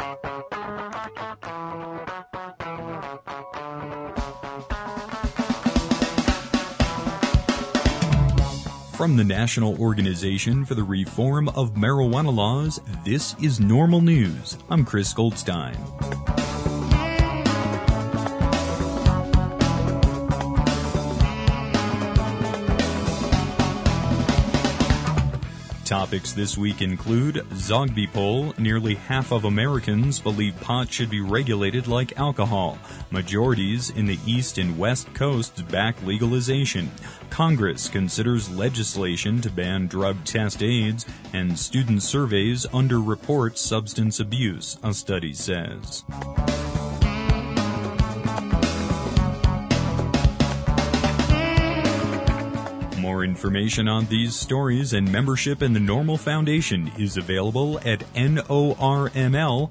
From the National Organization for the Reform of Marijuana Laws, this is Normal News. I'm Chris Goldstein. Topics this week include Zogby poll. Nearly half of Americans believe pot should be regulated like alcohol. Majorities in the East and West Coasts back legalization. Congress considers legislation to ban drug test aids. And student surveys underreport substance abuse, a study says. More information on these stories and membership in the Normal Foundation is available at norml.org.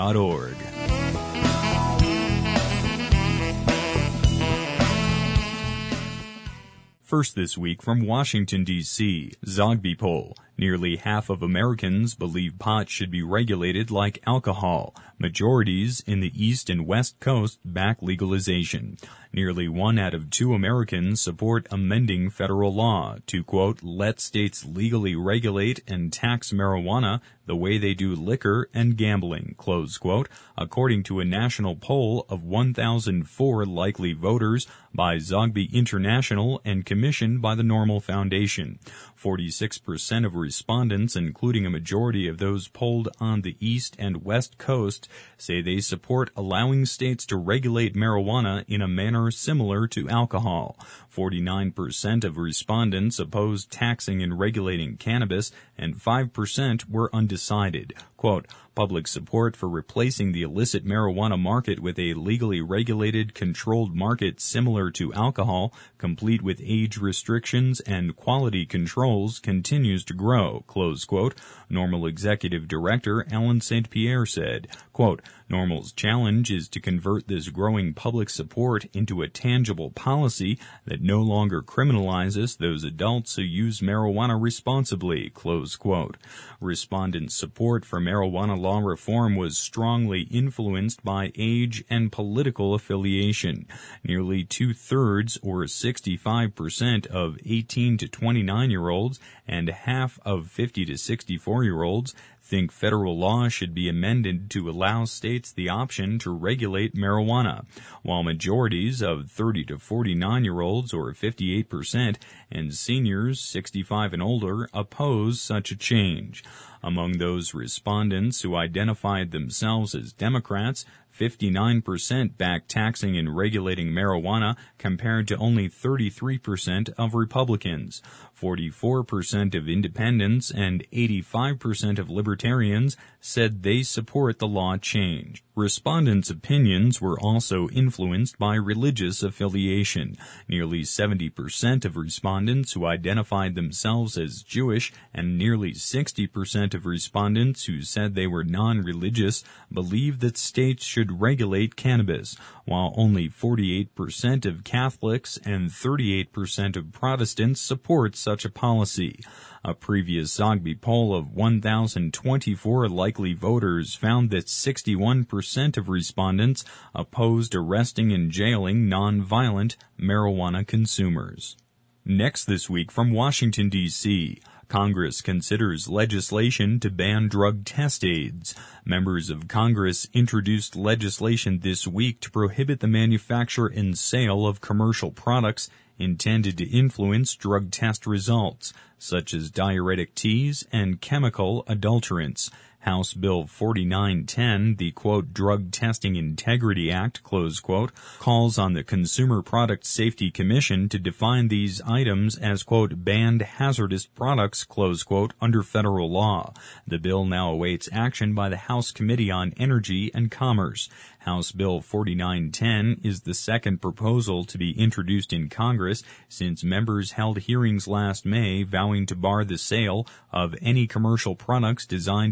First this week from Washington, D.C., Zogby poll. Nearly half of Americans believe pot should be regulated like alcohol. Majorities in the East and West Coast back legalization. Nearly 1 out of 2 Americans support amending federal law to, quote, let states legally regulate and tax marijuana the way they do liquor and gambling, close quote, according to a national poll of 1,004 likely voters by Zogby International and commissioned by the Normal Foundation. 46% of respondents, including a majority of those polled on the East and West Coast, say they support allowing states to regulate marijuana in a manner similar to alcohol. 49% of respondents opposed taxing and regulating cannabis, and 5% were undecided. Quote, public support for replacing the illicit marijuana market with a legally regulated, controlled market similar to alcohol, complete with age restrictions and quality controls, continues to grow, close quote. Normal Executive Director Alan St. Pierre said, quote, Normal's challenge is to convert this growing public support into a tangible policy that no longer criminalizes those adults who use marijuana responsibly, close quote. Respondent support for marijuana law reform was strongly influenced by age and political affiliation. Nearly 2/3, or 65% of 18 to 29-year-olds and half of 50 to 64-year-olds think federal law should be amended to allow states the option to regulate marijuana, while majorities of 30 to 49-year-olds, or 58%, and seniors 65 and older oppose such a change. Among those respondents who identified themselves as Democrats, 59% back taxing and regulating marijuana compared to only 33% of Republicans. 44% of independents and 85% of libertarians said they support the law change. Respondents' opinions were also influenced by religious affiliation. Nearly 70% of respondents who identified themselves as Jewish and nearly 60% of respondents who said they were non-religious believe that states should regulate cannabis, while only 48% of Catholics and 38% of Protestants support such a policy. A previous Zogby poll of 1,024 likely voters found that 61% of respondents opposed arresting and jailing non-violent marijuana consumers. Next this week from Washington, D.C., Congress considers legislation to ban drug test aids. Members of Congress introduced legislation this week to prohibit the manufacture and sale of commercial products intended to influence drug test results, such as diuretic teas and chemical adulterants. House Bill 4910, the, quote, Drug Testing Integrity Act, close quote, calls on the Consumer Product Safety Commission to define these items as, quote, banned hazardous products, close quote, under federal law. The bill now awaits action by the House Committee on Energy and Commerce. House Bill 4910 is the second proposal to be introduced in Congress since members held hearings last May vowing to bar the sale of any commercial products designed to influence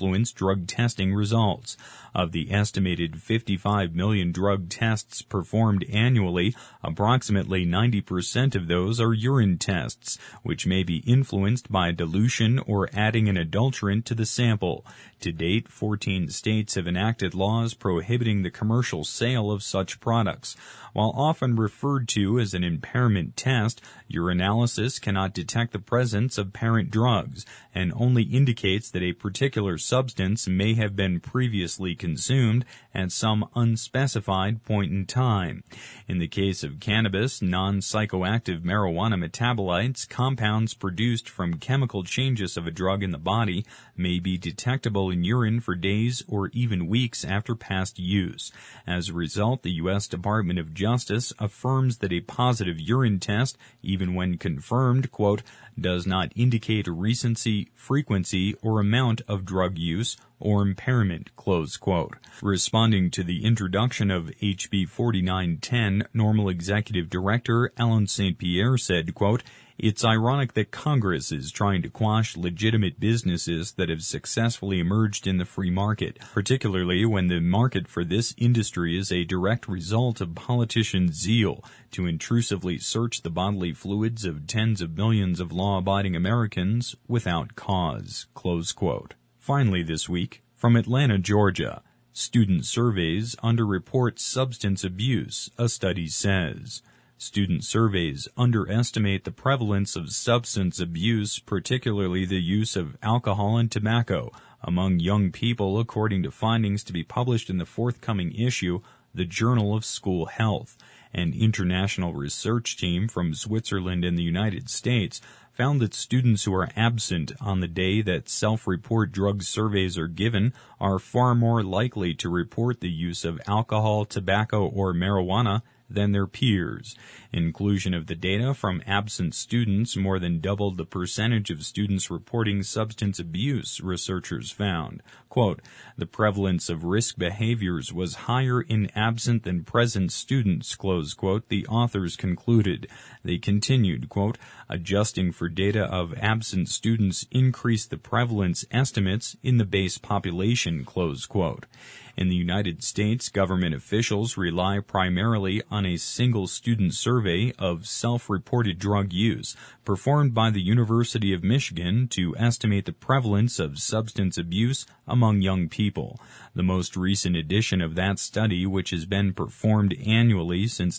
influence drug testing results. Of the estimated 55 million drug tests performed annually, approximately 90% of those are urine tests, which may be influenced by dilution or adding an adulterant to the sample. To date, 14 states have enacted laws prohibiting the commercial sale of such products. While often referred to as an impairment test, urinalysis cannot detect the presence of parent drugs and only indicates that a particular substance may have been previously consumed at some unspecified point in time. In the case of cannabis, non-psychoactive marijuana metabolites, compounds produced from chemical changes of a drug in the body, may be detectable in urine for days or even weeks after past use. As a result, the U.S. Department of Justice affirms that a positive urine test, even when confirmed, quote, does not indicate recency, frequency, or amount of drug use or impairment, close quote. Responding to the introduction of HB 4910, Normal Executive Director Alan St. Pierre said, quote, "It's ironic that Congress is trying to quash legitimate businesses that have successfully emerged in the free market, particularly when the market for this industry is a direct result of politicians' zeal to intrusively search the bodily fluids of tens of millions of law-abiding Americans without cause." Close quote. Finally this week, from Atlanta, Georgia, student surveys underreport substance abuse, a study says. Student surveys underestimate the prevalence of substance abuse, particularly the use of alcohol and tobacco, among young people, according to findings to be published in the forthcoming issue, the Journal of School Health. An international research team from Switzerland and the United States found that students who are absent on the day that self-report drug surveys are given are far more likely to report the use of alcohol, tobacco, or marijuana than their peers. Inclusion of the data from absent students more than doubled the percentage of students reporting substance abuse, researchers found. Quote, "The prevalence of risk behaviors was higher in absent than present students," close quote, the authors concluded. They continued, quote, "Adjusting for data of absent students increased the prevalence estimates in the base population," close quote. In the United States, government officials rely primarily on a single student survey of self-reported drug use performed by the University of Michigan to estimate the prevalence of substance abuse among young people. The most recent edition of that study, which has been performed annually since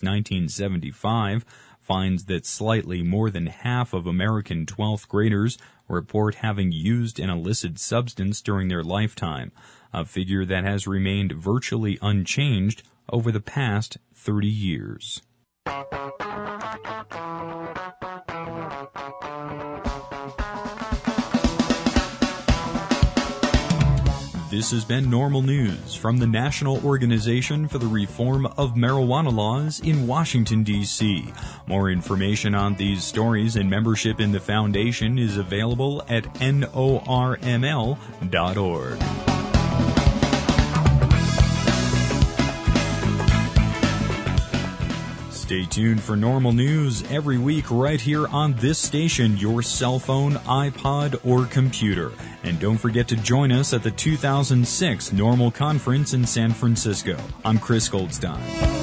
1975, finds that slightly more than half of American 12th graders report having used an illicit substance during their lifetime, a figure that has remained virtually unchanged over the past 30 years. This has been Normal News from the National Organization for the Reform of Marijuana Laws in Washington, D.C. More information on these stories and membership in the Foundation is available at norml.org. Stay tuned for Normal News every week right here on this station, your cell phone, iPod, or computer. And don't forget to join us at the 2006 Normal Conference in San Francisco. I'm Chris Goldstein.